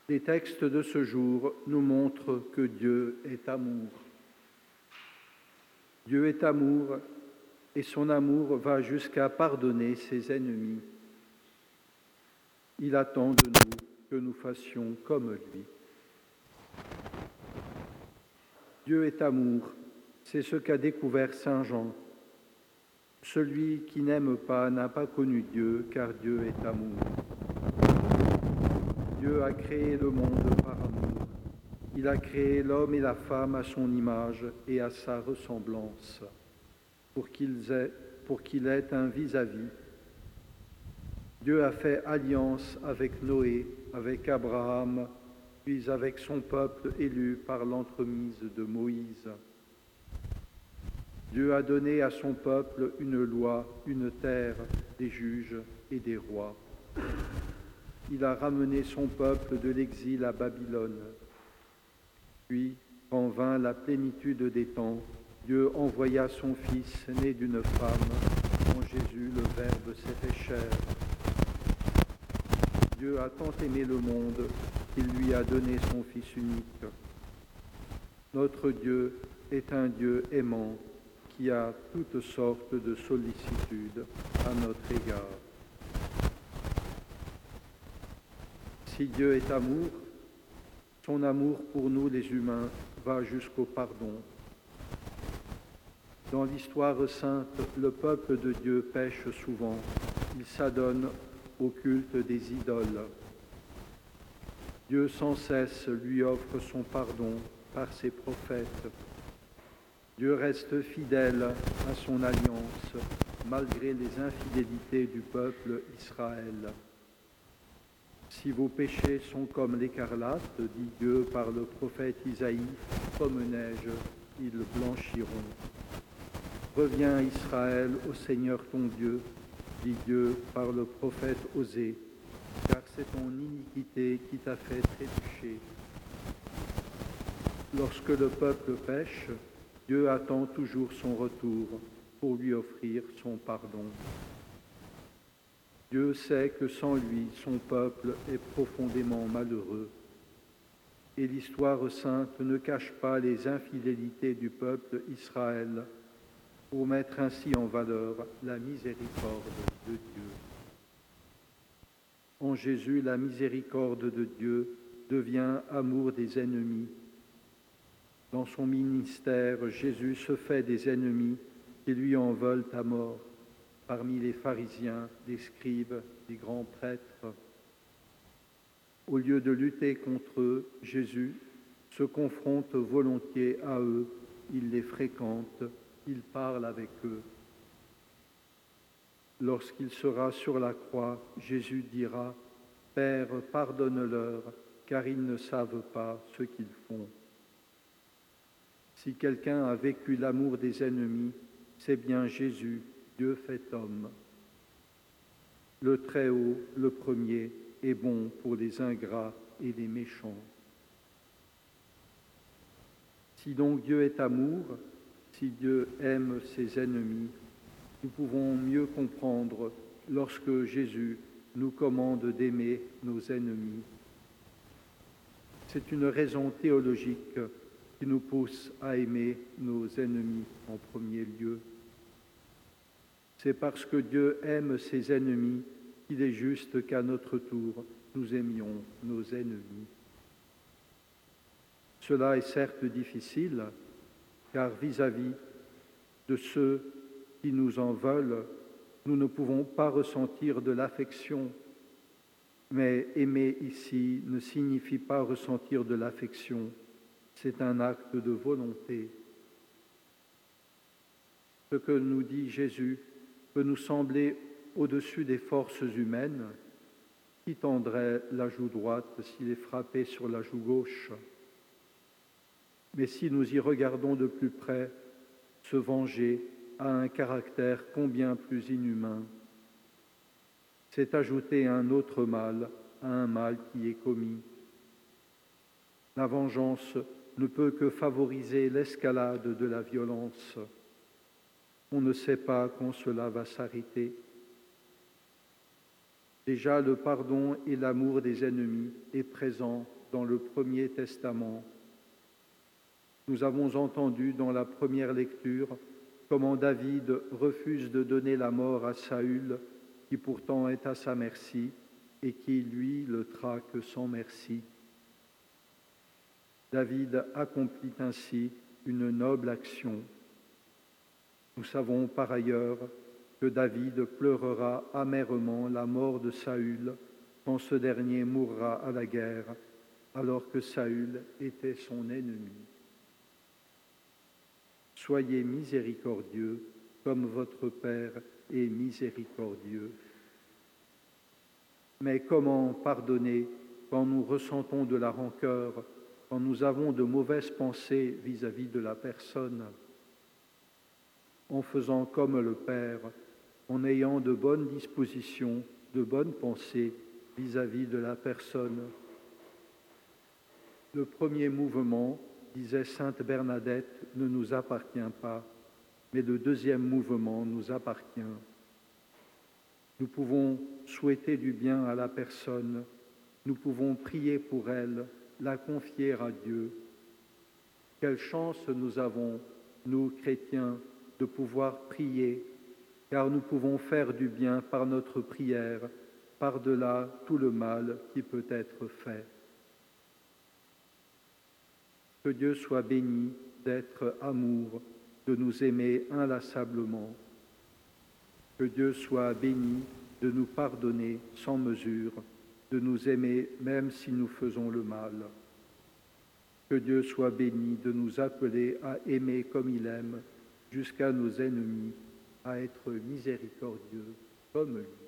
Les textes de ce jour nous montrent que Dieu est amour. Dieu est amour et son amour va jusqu'à pardonner ses ennemis. Il attend de nous que nous fassions comme lui. Dieu est amour, c'est ce qu'a découvert saint Jean. Celui qui n'aime pas n'a pas connu Dieu, car Dieu est amour. Dieu a créé le monde par amour. Il a créé l'homme et la femme à son image et à sa ressemblance, pour qu'il ait un vis-à-vis. Dieu a fait alliance avec Noé, avec Abraham, puis avec son peuple élu par l'entremise de Moïse. Dieu a donné à son peuple une loi, une terre, des juges et des rois. Il a ramené son peuple de l'exil à Babylone. Puis, quand vint la plénitude des temps, Dieu envoya son Fils, né d'une femme, en Jésus le Verbe s'est fait chair. Dieu a tant aimé le monde qu'il lui a donné son Fils unique. Notre Dieu est un Dieu aimant qui a toutes sortes de sollicitudes à notre égard. Si Dieu est amour, son amour pour nous les humains va jusqu'au pardon. Dans l'histoire sainte, le peuple de Dieu pêche souvent. Il s'adonne au culte des idoles. Dieu sans cesse lui offre son pardon par ses prophètes. Dieu reste fidèle à son alliance malgré les infidélités du peuple Israël. Si vos péchés sont comme l'écarlate, dit Dieu par le prophète Isaïe, comme neige, ils blanchiront. Reviens Israël au Seigneur ton Dieu, dit Dieu par le prophète Osée, car c'est ton iniquité qui t'a fait trébucher. Lorsque le peuple pêche, Dieu attend toujours son retour pour lui offrir son pardon. Dieu sait que sans lui, son peuple est profondément malheureux. Et l'histoire sainte ne cache pas les infidélités du peuple Israël pour mettre ainsi en valeur la miséricorde de Dieu. En Jésus, la miséricorde de Dieu devient amour des ennemis. Dans son ministère, Jésus se fait des ennemis qui lui en veulent à mort, parmi les pharisiens, les scribes, les grands prêtres. Au lieu de lutter contre eux, Jésus se confronte volontiers à eux, il les fréquente, il parle avec eux. Lorsqu'il sera sur la croix, Jésus dira « Père, pardonne-leur, car ils ne savent pas ce qu'ils font. » Si quelqu'un a vécu l'amour des ennemis, c'est bien Jésus, Dieu fait homme. Le Très-Haut, le premier, est bon pour les ingrats et les méchants. Si donc Dieu est amour, si Dieu aime ses ennemis, nous pouvons mieux comprendre lorsque Jésus nous commande d'aimer nos ennemis. C'est une raison théologique qui nous pousse à aimer nos ennemis en premier lieu. C'est parce que Dieu aime ses ennemis qu'il est juste qu'à notre tour, nous aimions nos ennemis. Cela est certes difficile, car vis-à-vis de ceux qui nous en veulent, nous ne pouvons pas ressentir de l'affection. Mais aimer ici ne signifie pas ressentir de l'affection, c'est un acte de volonté. Ce que nous dit Jésus peut nous sembler au-dessus des forces humaines. Qui tendrait la joue droite s'il est frappé sur la joue gauche? Mais si nous y regardons de plus près, se venger a un caractère combien plus inhumain. C'est ajouter un autre mal à un mal qui est commis. La vengeance ne peut que favoriser l'escalade de la violence. On ne sait pas quand cela va s'arrêter. Déjà, le pardon et l'amour des ennemis est présent dans le Premier Testament. Nous avons entendu dans la première lecture comment David refuse de donner la mort à Saül, qui pourtant est à sa merci, et qui, lui, le traque sans merci. David accomplit ainsi une noble action. Nous savons par ailleurs que David pleurera amèrement la mort de Saül quand ce dernier mourra à la guerre, alors que Saül était son ennemi. Soyez miséricordieux comme votre Père est miséricordieux. Mais comment pardonner quand nous ressentons de la rancœur, quand nous avons de mauvaises pensées vis-à-vis de la personne? En faisant comme le Père, en ayant de bonnes dispositions, de bonnes pensées vis-à-vis de la personne. Le premier mouvement, disait sainte Bernadette, ne nous appartient pas, mais le deuxième mouvement nous appartient. Nous pouvons souhaiter du bien à la personne, nous pouvons prier pour elle, la confier à Dieu. Quelle chance nous avons, nous chrétiens, de pouvoir prier, car nous pouvons faire du bien par notre prière, par-delà tout le mal qui peut être fait. Que Dieu soit béni d'être amour, de nous aimer inlassablement. Que Dieu soit béni de nous pardonner sans mesure, de nous aimer même si nous faisons le mal. Que Dieu soit béni de nous appeler à aimer comme il aime, jusqu'à nos ennemis, à être miséricordieux comme lui.